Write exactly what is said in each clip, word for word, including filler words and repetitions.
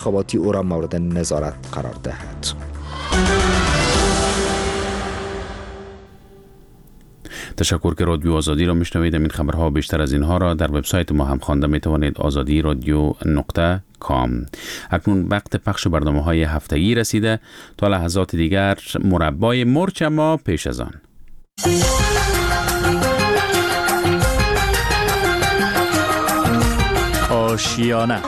انتخاباتی او را مورد نظارت قرار دهد. تشکر که رادیو آزادی را میشنوید. این خبرها بیشتر از اینها را در وبسایت ما هم خوانده میتوانید، آزادی رادیو نقطه کام. اکنون وقت پخش برنامه های هفتگی رسیده. تا لحظات دیگر مربای مرچ، ما پیش از آن آشیانه،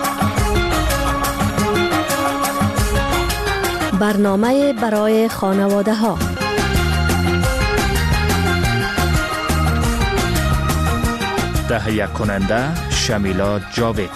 برنامه برای خانواده ها. تهیه کننده شمیلا جاوید.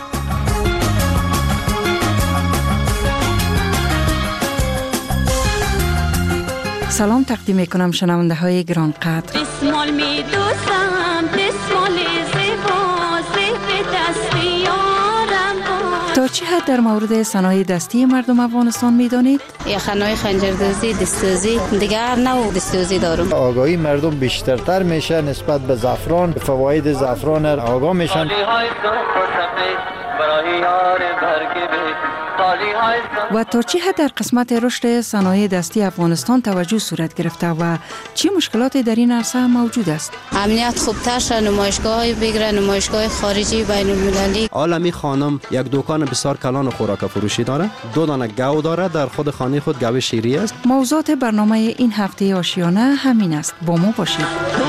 سلام تقدیم میکنم شنونده های گران قدر. بسمال می دوستم، بسمال زیبا، زیب دستیارم. تا چه حد در مورد صنایع دستی مردم افغانستان میدانید؟ یا خنای خنجردوزی، دستوزی، دیگر نوع دستوزی دارم. آگاهی مردم بیشترتر میشه نسبت به زعفران، فواید زعفران آگاه میشن. و تا چه حد در قسمت رشد صنایع دستی افغانستان توجه صورت گرفته و چه مشکلاتی در این عرصه موجود است؟ امنیت خوبتر شد، نمایشگاه‌های بگیره، نمایشگاه خارجی بین المللی. عالمی خانم یک دکان بسیار کلان خوراک فروشی داره، دو دانه گاو داره، در خود خانه خود گاو شیری است. موضوعات برنامه این هفته آشیانه همین است. با ما باشید.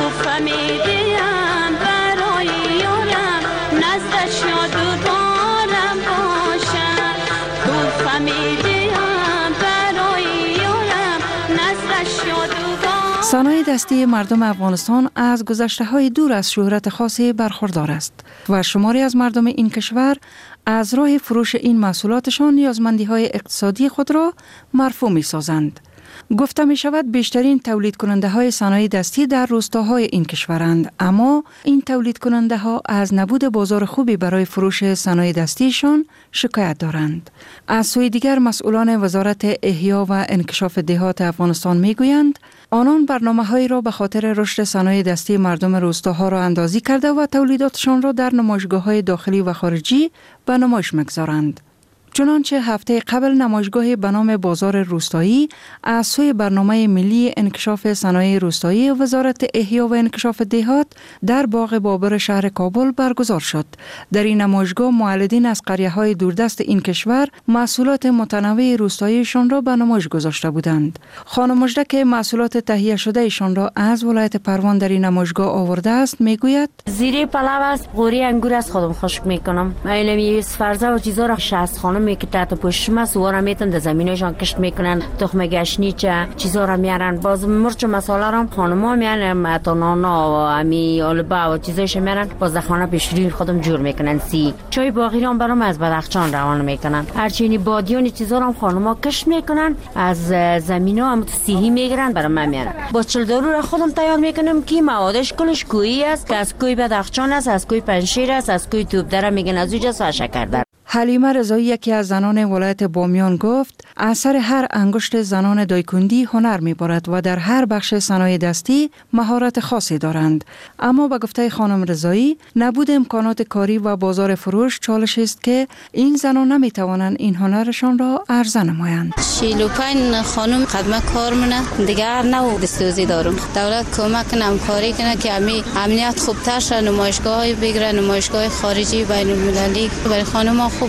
صنایع دستی مردم افغانستان از گذشته‌های دور از شهرت خاصی برخوردار است و شماری از مردم این کشور از راه فروش این محصولاتشان نیازمندی‌های اقتصادی خود را مرفوع می‌سازند. گفته می شود بیشترین تولید کننده های صنایع دستی در روستاهای این کشورند، اما این تولید کننده ها از نبود بازار خوبی برای فروش صنایع دستیشان شکایت دارند. از سوی دیگر مسئولان وزارت احیا و انکشاف دهات افغانستان می گویند آنان برنامه هایی را به خاطر رشد صنایع دستی مردم روستاها را اندازی کرده و تولیداتشان را در نمایشگاه های داخلی و خارجی به نمایش می‌گذارند. چنانچه هفته قبل نمایشگاه به نام بازار روستایی از سوی برنامه ملی انکشاف صنایع روستایی وزارت احیا و انکشاف دهات در باغ بابر شهر کابل برگزار شد. در این نمایشگاه معلدین از قریه‌های دوردست این کشور محصولات متنوع روستاییشان را به نمایش گذاشته بودند. خانم مژده که محصولات تهیه شده ایشان را از ولایت پروان در این نمایشگاه آورده است میگوید: زیره پلو است، قوری انگور است، خودم خشک میکنم. اینا فرزه و چیزا را شصت خانم می که تحت پوشش سوارا میتن در زمینشان کشت میکنن، تخم گشنیچه چیزا را میارن. باز مرچ مساله را خانما میان اتانانا و امی آلبا و چیزایش میارن، باز خانه پیشرین خودم جور میکنن. سی چای باقی را برام از بدخشان روان میکنن. هرچینی بادیان چیزا را خانما کشت میکنن، از زمینا هم سیهی میگیرن برام میارن. با چل دارو را خودم تیار میکنم که موادش کلش کویی است، که از کوی بدخشان است، از کوی پنشیر است، از کوی توپ دره میگن، از اوج است شکر در. حلیمه رضایی یکی از زنان ولایت بامیان گفت اثر هر انگشت زنان دایکندی هنر می‌بارد و در هر بخش صنایع دستی مهارت خاصی دارند. اما به گفته خانم رضایی نبود امکانات کاری و بازار فروش چالش است که این زنان نمی‌توانند این هنرشان را عرضه نمایند. چهل و پنج خانم خدمت کار منه، دیگر نو دستوزی دارم. دولت کمک کنه، کاری کنه که امی امنیت خوبتر شه، نمایشگاه‌های بگیره، نمایشگاه خارجی بین المللی برای خانم‌ها خوبه.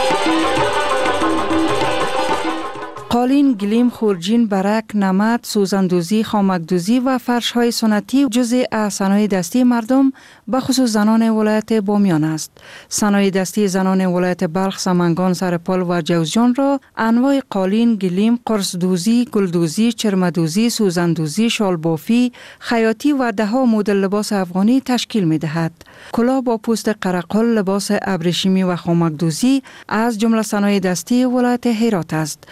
قالین، گلیم، خورجین، برک، نمد، سوزندوزی، خامکدوزی و فرش‌های سنتی جزء از صنایع دستی مردم به خصوص زنان ولایت بامیان است. صنایع دستی زنان ولایت بلخ، سمنگان، سرپال و جوزجان را انواع قالین، گلیم، قرصدوزی، گلدوزی، چرمدوزی، سوزندوزی، شالبافی، خیاطی و ده ها مدل لباس افغانی تشکیل می دهد. کلاه با پوست قرقل، لباس ابریشمی و خامکدوزی از جمله صنایع دستی ولایت هرات است. به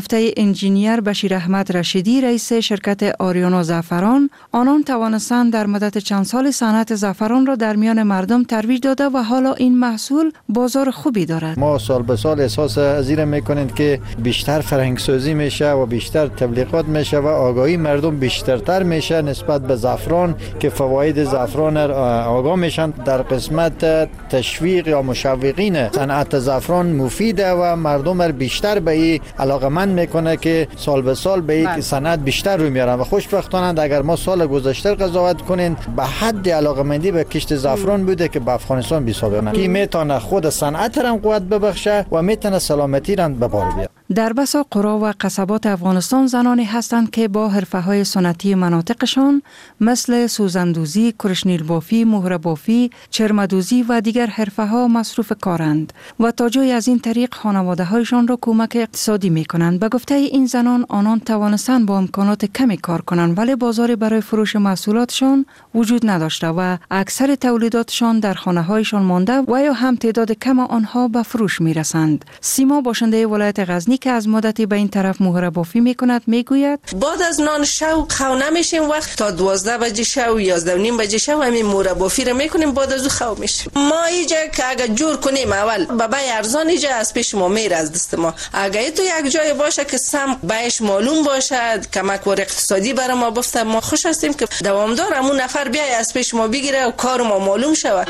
گفته انجینیر بشیر احمد رشیدی رئیس شرکت آریانا زعفران، آنان توانستند در مدت چند سال صنعت زعفران را در میان مردم ترویج داده و حالا این محصول بازار خوبی دارد. ما سال به سال احساس ازیر میکنیم که بیشتر فرهنگ سازی میشه و بیشتر تبلیغات میشه و آگاهی مردم بیشترتر میشه نسبت به زعفران که فواید زعفران آگاه میشن. در قسمت تشویق یا مشوقین صنعت زعفران مفیده و مردم را بیشتر به این علاقمند میکنه که سال به سال به این صنعت بیشتر رو میارن و خوشبختانه اگر ما سال گذشته قضاوت کنین به حد علاقمندی به کشت زعفران بوده که به افغانستان بی سابقه نه که میتونه خود صنعت را قوت ببخشه و میتونه سلامتی را به بار بیاره. در بسا قرا و قصبات افغانستان زنانی هستند که با حرفه‌های سنتی مناطقشان مثل سوزندوزی، کرشنیل بافی، مهره بافی، چرمدوزی و دیگر حرفه‌ها مصروف کارند و تا جای از این طریق خانواده‌هایشان را کمک اقتصادی می‌کنند. به گفته این زنان آنان توانستند با امکانات کمی کار کنند ولی بازاری برای فروش محصولاتشان وجود نداشته و اکثر تولیداتشان در خانه‌هایشان مانده و یا هم تعداد کم آنها به فروش می‌رسند. سیما باشنده ولایت غزنی که از مدتی به این طرف مهره بافی میکند میگوید بعد از نان شو خو نمیشیم وقت تا دوازده بجه شو یازده و نیم بجه شو همین مهره بافی رو میکنیم بعد از خو میشیم. ما اینجا که اگه جور کنیم اول بابای ارزان اینجا از پیش ما میره از دست ما. اگه تو یک جای باشه که سم بهش معلوم باشد کمک ور اقتصادی برای ما بفته ما خوش هستیم که دوامدار همون نفر بیای از پیش ما بگیره و کار ما معلوم شود.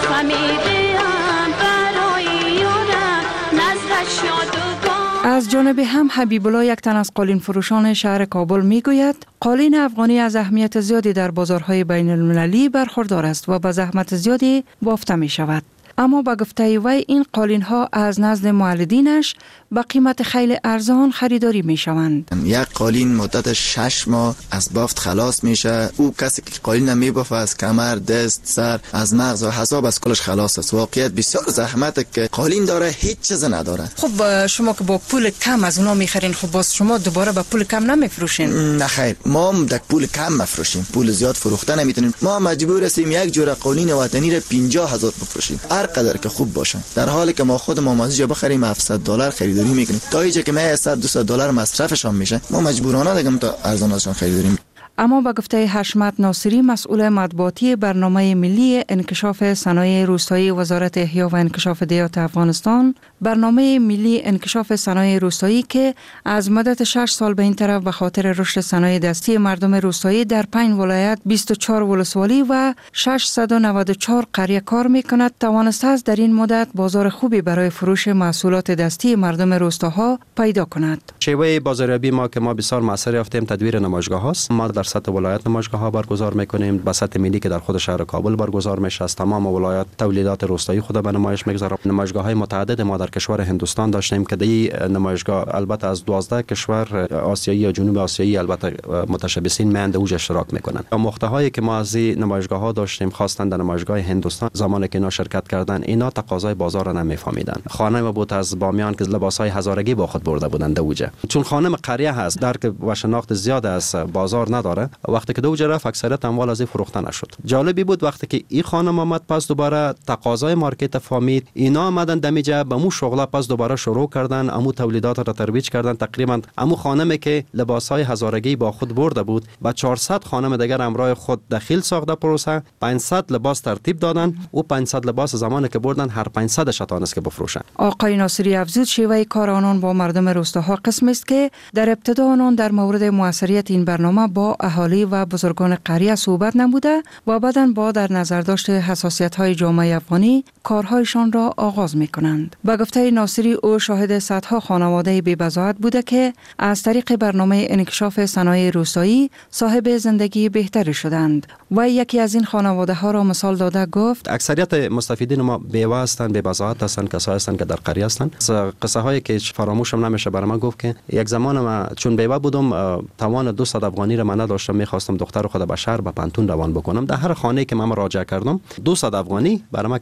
از جانب هم حبیب الله یک تن از قالین فروشان شهر کابل میگوید قالین افغانی از اهمیت زیادی در بازارهای بین المللی برخوردار است و به زحمت زیادی بافته می شود. اما با گفته وی این قالین ها از نزد مولدینش با قیمت خیلی ارزان خریداری می شوند. یک قالین مدت شش ماه از بافت خلاص میشه. او کسی که قالین نمی بافه از کمر، دست، سر، از مغز و حساب از کلش خلاص است. واقعیت بسیار زحمت که قالین داره هیچ چیز نداره. خب شما که با پول کم از اونا میخرین خب باز شما دوباره با پول کم نمیفروشین؟ نه خیر، ما هم دک پول کم مفروشیم. پول زیاد فروخته نمیتونیم. ما مجبور هستیم یک جور قالین وطنی را پنجاه هزار بفروشیم. هر قدر که خوب باشن. در حالی که ما خود ما مازیجا بخریم هفتصد دلار خریداری میکنیم. تا اینجا که ما صد دویست دلار مصرفشان میشه. ما مجبورانه دیگه تا ارزان ازشان خریداری. اما با گفته حشمت ناصری مسئول مطبوعاتی برنامه ملی انکشاف صنایع روستایی وزارت احیا و انکشاف دیات افغانستان، برنامه ملی انکشاف صنایع روستایی که از مدت شش سال به این طرف به خاطر رشد صنایع دستی مردم روستایی در پنج ولایت بیست و چهار ولسوالی و ششصد و نود و چهار قریه کار میکند، توانسته است در این مدت بازار خوبی برای فروش محصولات دستی مردم روستاها پیدا کند. شیوه بازاریابی ما که ما بسیار موثر یافتیم تدویر نمایشگاه هاست. ما در سطح ولایت نمایشگاه ها برگزار میکنیم، به سطح ملی که در خود شهر کابل برگزار میشه. از تمام ولایت تولیدات روستایی خود به نمایش میگذاریم. نمایشگاه های متعدد ما در کشور هندوستان داشتیم که این نمایشگاه البته از دوازده کشور آسیایی یا جنوب آسیایی البته متشبثین مند اوج اشتراک میکنن. مقطع هایی که ما از این نمایشگاه ها داشتیم خاصتا در نمایشگاه هندوستان زمانی که اینا شرکت کردن اینا تقاضای بازار را نمیفهمیدن. خانم بود از بامیان که لباس های هزارگی با خود برده بودند اوجه، چون خانم قریه هست درک و شناخت زیاد از بازار نداره. وقتی که دوجه رفت اکثریت اموال از این فروخته نشد. جالبی بود وقتی که این خانم آمد پس دوباره تقاضای مارکت فهمید، اینا آمدن دمیجه به مو شغله پس دوباره شروع کردن امو تولیدات را ترویج کردن. تقریبا امو خانمی که لباسای هزارگی با خود برده بود با چهارصد خانم دیگر همراه خود داخل ساخته پروسه پانصد لباس ترتیب دادن و پانصد لباس زمانی که بردن هر پانصد شتانست که بفروشن. آقای ناصری افزود شیوه کار آنان با مردم روستاها قسم است که در ابتدا آنان در مورد موثریت این برنامه با اهالی و بزرگان قریه صحبت نموده و بعداً با در نظر داشت حساسیت‌های جامعه افغانی کارهایشان را آغاز می‌کنند. با گفته ناصری او شاهد صدها خانواده بی‌بضاعت بوده که از طریق برنامه انکشاف صنایع روستایی صاحب زندگی بهتری شدند و یکی از این خانواده‌ها را مثال داده گفت اکثریت مستفیدین ما بیوه هستند، بی‌بضاعت هستند، کسایی هستند که در قریه هستند. قصه هایی که فراموشم نمیشه برای من گفت که یک زمان ما چون بیوه بودم توان دویست افغانی را من نداشتم، می‌خواستم دختر خود به شهر به پانتون روان بکنم. در هر خانه که من مراجعه کردم دویست افغانی برای من کس قرض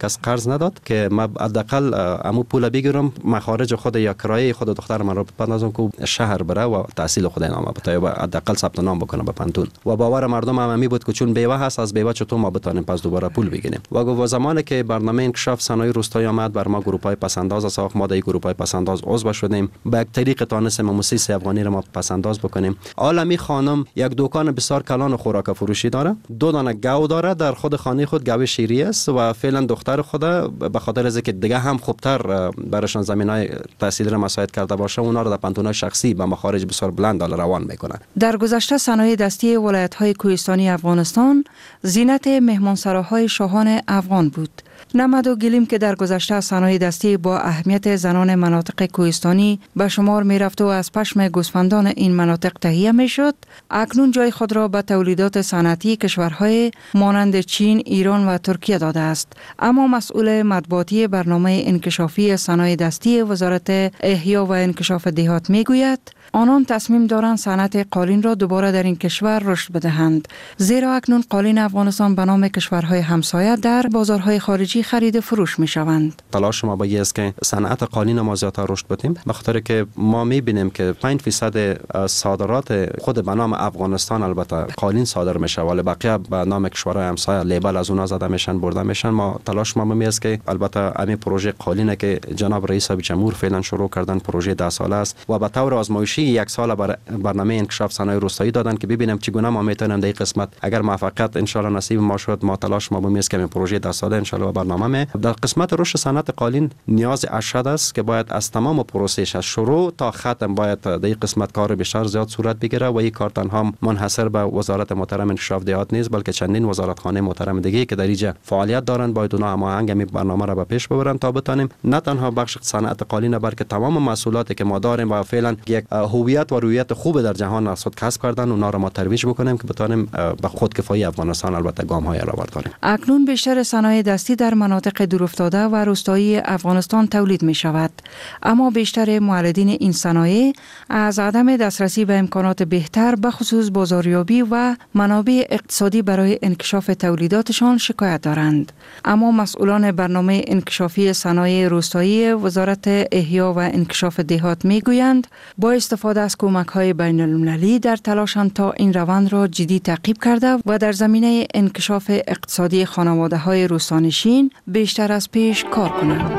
اجازه نداد که ما حداقل امو پول بگیرم مخارج خود یا کرایه خود دختر من رو بپردازم که شهر بره و تحصیل خود نامه بتایم و حداقل ثبت نام بکنه به پانتون. و باور مردم هم می بود که چون بیوه هست از بیوه چطور ما بتونیم پس دوباره پول بگیریم. و گفت زمانی که برنامه انکشاف صنایع روستایی آمد بر ما گروه های پسنداز ساخت، ما در گروه های پسنداز عضو شدیم. به یک طریق تانستیم موسیقی افغانی رو ما پسنداز بکنیم. عالمی خانم یک دکان بسیار کلان خوراک فروشی داره، دو دانه گاو داره در خود خانه خود، گاو شیری است و فعلا دختر خود به خاطر از که دیگه هم خوبتر براشون زمینای تحصیل را مساعد کرده باشه اونا رو در پانتونای شخصی به مخارج بسیار بلند روان میکنن. در گذشته صنایع دستی ولایت‌های کوهستانی افغانستان زینت مهمانسراهای شاهان افغان بود. نمد و گلیم که در گذشته صنایع دستی با اهمیت زنان مناطق کوهستانی به شمار می رفت و از پشم گوسفندان این مناطق تهیه می شد، اکنون جای خود را به تولیدات صنعتی کشورهای مانند چین، ایران و ترکیه داده است. اما مسئول مطبوعاتی برنامه انکشافی صنایع دستی وزارت احیا و انکشاف دهات می گوید آنان تصمیم دارند صنعت قالین را دوباره در این کشور رشد بدهند، زیرا اکنون قالین افغانستان به نام کشورهای همسایه در بازارهای خارجی خرید فروش می شوند. تلاش ما باید است که صنعت قالین ما زیادتر رشد بدیم، به خاطر که ما می بینیم که پنج درصد صادرات خود به نام افغانستان البته قالین صادر میشه ولی بقیه به نام کشورهای همسایه لیبل از اونها زده میشن، برده میشن. ما تلاش ما می است که البته همین پروژه قالینه که جناب رئیس جمهور فعلا شروع کردن، پروژه ده ساله است و به طور آزمایشی یک سال بر برنامه انکشاف صنایع روستایی دادن که ببینیم چگونه ما میتونیم در این قسمت اگر موفقیت ان شاء الله نصیب ما شد، ما تلاش ما بمی است که این پروژه ده ساله ان شاء الله برنامه در قسمت رشد صنعت قالین نیاز اشد است که باید از تمام پروسش از شروع تا ختم باید در این قسمت کار بیشتر زیاد صورت بگیره و این کار تنها منحصر به وزارت محترم انکشاف دهات نیست بلکه چندین وزارتخانه محترم دیگه که در اینجا فعالیت دارند باید اونها هماهنگ می برنامه را به پیش ببرن تا بتونیم نه تنها بخش صنعت قالین بلکه تمام محصولاتی که ما داریم و فعلا یک هویت و رویت خوب در جهان از خود کسب کردن اونا را ما ترویج بکنیم که بتونیم به خودکفایی افغانستان البته گام‌های را برداریم. اکنون بیشتر صنایع دستی در مناطق دورافتاده و روستایی افغانستان تولید می شود، اما بیشتر مولدین این صنایع از عدم دسترسی به امکانات بهتر به خصوص بازاریابی و منابع اقتصادی برای انکشاف تولیداتشان شکایت دارند. اما مسئولان برنامه انکشافی صنایع روستایی وزارت احیا و انکشاف دهات می گویند با استفاده از کمک‌های بین‌المللی در تلاشند تا این روند را جدی تعقیب کرده و در زمینه انکشاف اقتصادی خانواده‌های روستانشین بیشتر از پیش کار کنند.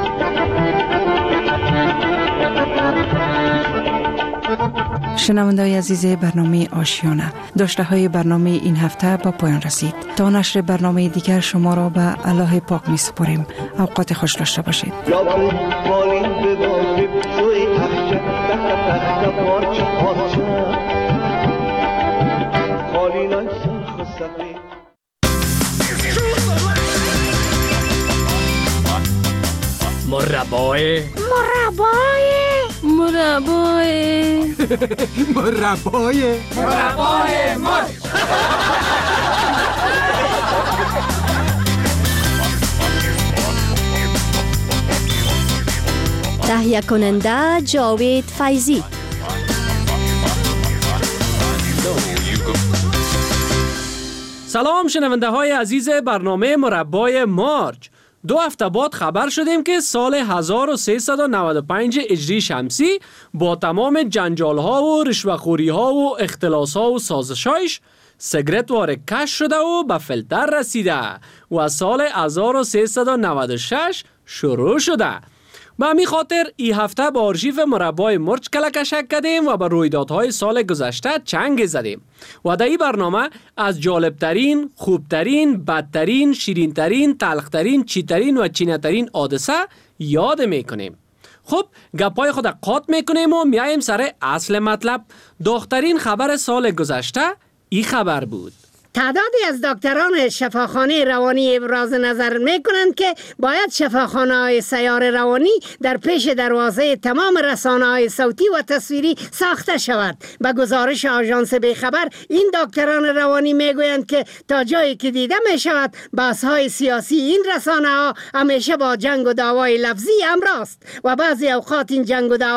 شنونده‌های عزیز برنامه آشیانه، داشته های برنامه این هفته با پایان رسید. تا نشر برنامه دیگر شما را به الله پاک می سپاریم. اوقات خوش داشته باشید. مربای مربای مربای مربای مربای مرچ. تهیه کننده جاوید فیضی. سلام شنونده های عزیز برنامه مربای مارچ. دو هفته بعد خبر شدیم که سال هزار و سیصد و نود و پنج هجری شمسی با تمام جنجال ها و رشوه‌خوری ها و اختلاس ها و سازشایش سیگرت وارد کش شده و به فیلتر رسیده و سال هزار و سیصد و نود و شش شروع شده. به همین خاطر این هفته با آرشیو مربای مرچ کلکشک کردیم و به رویدادهای سال گذشته چنگ زدیم و در این برنامه از جالبترین، خوبترین، بدترین، شیرینترین، تلخترین، چیترین و چینترین حادثه یاد میکنیم. خب گپای خود قاط میکنیم و میاییم سر اصل مطلب. دخترین خبر سال گذشته این خبر بود. تعدادی از دکتران شفاخانه روانی ابراز نظر می کنند که باید شفاخانه های سیار روانی در پیش دروازه تمام رسانه های صوتی و تصویری ساخته شود. به گزارش آژانس بیخبر این دکتران روانی می گویند که تا جایی که دیده می شود بحث های سیاسی این رسانه ها همیشه با جنگ و دعوای لفظی امراست و بعضی اوقات این جنگ و دعوای